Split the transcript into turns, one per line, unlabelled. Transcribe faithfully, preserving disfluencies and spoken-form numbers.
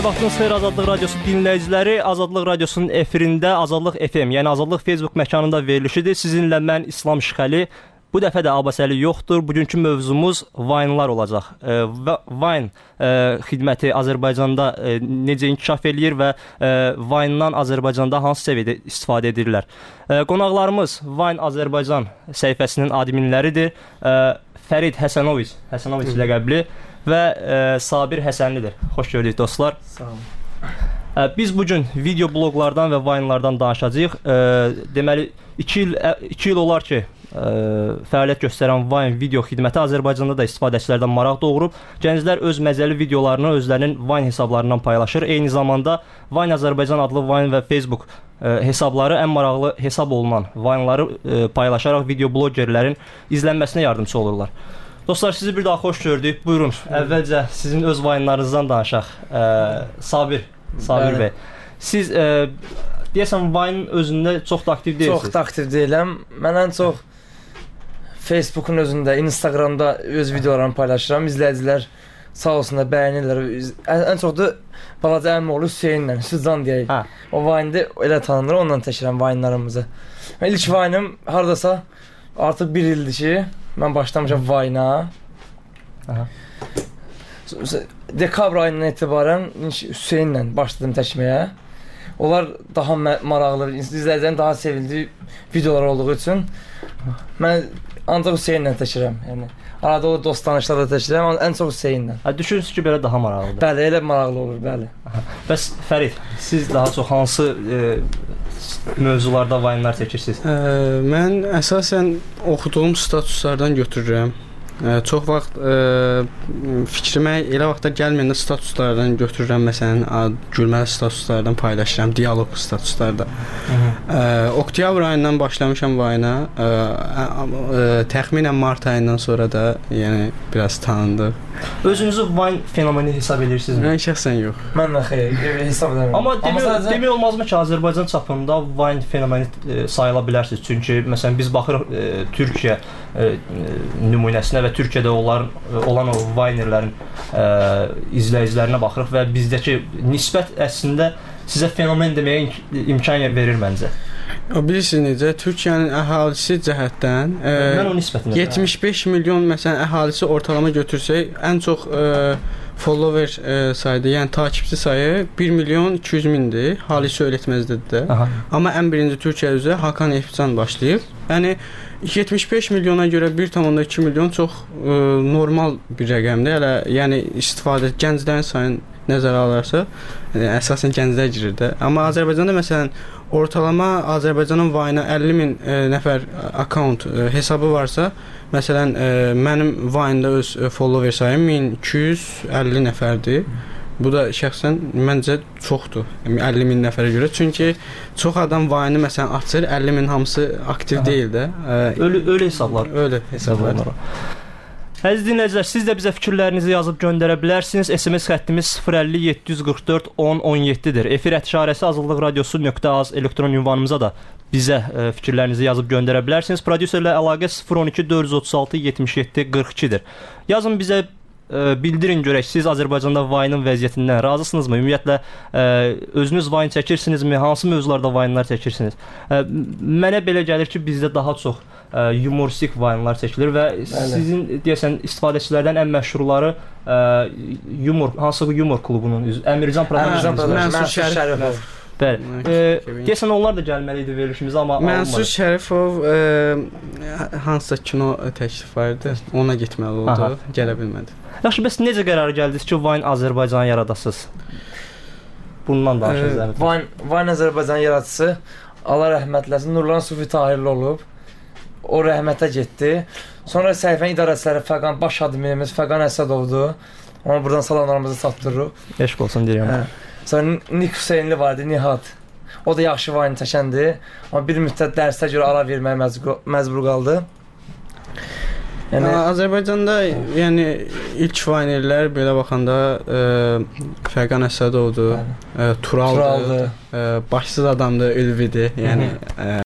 Vaxtınız xeyir Azadlıq Radiosu dinləyiciləri. Azadlıq Radiosunun efirində Azadlıq F M, yəni Azadlıq Facebook məkanında verilişidir. Sizinlə mən İslam Şıxəli. Bu dəfə də Abbasəli yoxdur. Bugünkü mövzumuz Vine-lar olacaq. E, Vine e, xidməti Azərbaycanda e, necə inkişaf eləyir və e, Vine-dan Azərbaycanda hansı səviyyədə istifadə edirlər? E, qonaqlarımız Vine Azərbaycan səhifəsinin adminləridir. E, Fərid Həsənoviç, Həsənoviç ləqəbli və e, Sabir Həsənlidir. Xoş gördük dostlar.
Sağ olun.
E, biz bugün video bloqlardan və Vine-lardan danışacağıq. E, deməli iki il iki il olar ki, Ə, fəaliyyət göstərən Vine video xidməti Azərbaycanda da istifadəçilərdən maraq doğurub. Gənclər öz məzəli videolarını özlərinin Vine hesablarından paylaşır. Eyni zamanda Vine Azərbaycan adlı Vine və Facebook ə, hesabları ən maraqlı hesab olunan Vine-ları ə, paylaşaraq video blogerlərin izlənməsinə yardımçı olurlar. Dostlar, sizi bir daha xoş gördük. Buyurun, əvvəlcə sizin öz Vine-larınızdan danışaq. Ə, Sabir, Sabir bəy. Siz ə, deyəsən Vine özündə çox da aktiv deyilsiniz.
Çox da aktiv deyiləm. Mən ən çox Facebook'un özündə, Instagramda öz videolarımı paylaşıram. İzləyicilər sağ olsunlar, bəyənirlər. Ən çox da balaca əmim oğlu Hüseynlə, Süzcan deyək. Hə. O Vine'də elə tanınır, ondan təşkiləm Vine'larımızı. İlk Vine'ım hardasa artıq bir ildir ki, mən başlamışam Vine'a. Dekabr ayından etibarən Hüseynlə başladım təşməyə. Onlar daha maraqlı, izləyicilərin daha sevildiyi videolar olduğu üçün mən ancaq Hüseynlə təşirəm. Yəni arada o dost tanışlarla təşirəm, amma ən çox Hüseynlə.
Hə, düşünürsünüz ki, belə daha maraqlıdır.
Bəli, elə maraqlı olur, bəli.
Bəs Fərid, siz daha çox hansı e, mövzularda Vine-lar çəkirsiniz?
Ə, mən əsasən oxuduğum statuslardan götürürəm. Ə, çox vaxt ə, fikrimə elə vaxtlar gəlməyəndə statuslardan götürürəm, məsələn, gülməli statuslardan paylaşıram, dialoq statuslarda. Ə, oktyabr ayından başlamışam Vine-a, təxminən mart ayından sonra da yəni biraz tanındı.
Özünüzü Vine fenomeni hesab edirsinizmi?
Mən şəxsən yox.
Mən də xeyr, hesab edəmirəm.
Amma demək, sadəcə... demək olmazmı ki, Azərbaycan çapında Vine fenomeni e, sayıla bilərsiniz? Çünki məsələn biz baxırıq e, Türkiyə e, nümunəsinə və Türkiyədə onların olan o Vinerlərin e, izləyicilərinə baxırıq və bizdəki nisbət əslində sizə fenomen deməyə imkan verir məncə.
O bilirsiniz necə, Türkiyənin əhalisi cəhətdən e,
mən o nisbətində
yetmiş beş milyon məsələn əhalisi ortalama götürsək, ən çox e, follower e, sayıdır, yəni takipçi sayı bir milyon iki yüz mindir. Halis öyrətməzdir də. Amma ən birinci Türkiyə üzrə Hakan Efcan başlayıb. Yəni yetmiş beş milyona görə bir tam iki milyon çox e, normal bir rəqəmdir. Hələ yəni istifadə gənclərin sayını nəzərə alarsa, yəni, əsasən gənclər girir də. Amma Azərbaycanda məsələn ortalama Azərbaycanın Vine-a əlli min e, nəfər account e, hesabı varsa, məsələn e, mənim Vine-da öz e, follower sayım min iki yüz əlli nəfərdir. Bu da şəxsən məncə çoxdur. Yəni əlli min nəfərə görə. Çünki çox adam Vine-ı məsələn açır, əlli min hamısı aktiv Aha. deyil də. E,
ölü ölü hesablar.
Ölü hesablar.
Əziz dinləyicilər, siz də bizə fikirlərinizi yazıb göndərə bilərsiniz. S M S xəttimiz sıfır əlli yeddi yüz qırx dörd on on yeddidir. Efir ətişarəsi azadlıq radiosu nöqtə az elektron ünvanımıza da bizə e, fikirlərinizi yazıb göndərə bilərsiniz. Prodüserlə əlaqə sıfır on iki dörd yüz otuz altı yetmiş yeddi qırx ikidir. Yazın bizə e, bildirin görək, siz Azərbaycanda Vine-ın vəziyyətindən razısınızmı? Ümumiyyətlə e, özünüz Vine çəkirsinizmi? Hansı mövzularda Vine-lar çəkirsiniz? E, mənə belə gəlir ki, bizdə daha çox humoristik Vine-lar çəkilir və Bəli. Sizin deyəsən istifadəçilərdən ən məşhurları ə, humor, hansı humor klubunun üzvü Əmircan Prodakşn,
Mənsur Şərifov.
Bəli. E, deyəsən onlar da gəlməli idi verilişimizə, amma
Mənsur Şərifov e, hansısa kino təklif var idi, ona getməli oldu, Aha. gələ bilmədi.
Yaxşı, bəs necə qərara gəldiniz ki, Vine Azərbaycanı yaradasınız? Bundan danışırız.
E, Vine, Vine Azərbaycanı yaradıcısı Allah rəhmət eləsin Nurlan Sufi Tahirli olub. O rəhmətə getdi. Sonra səhifənin idarəçiləri Fəqan, baş adminimiz Fəqan Əsədovdur. Ona buradan salamlarımızı çatdırırıq.
Eşq olsun deyirəm. Hə.
Sonra Nik Hüseynli vardı, Nihat. O da yaxşı Vine çəkəndir. Amma bir müddət dərsə görə ara verməyə məcbur, məcbur qaldı.
Yəni Azərbaycanda yəni ilk Vinerlər belə baxanda e, Fəqan Əsədovdur, e, Turaldır, Turaldır. E, başsız adamdır, Ülvidir. Yəni e,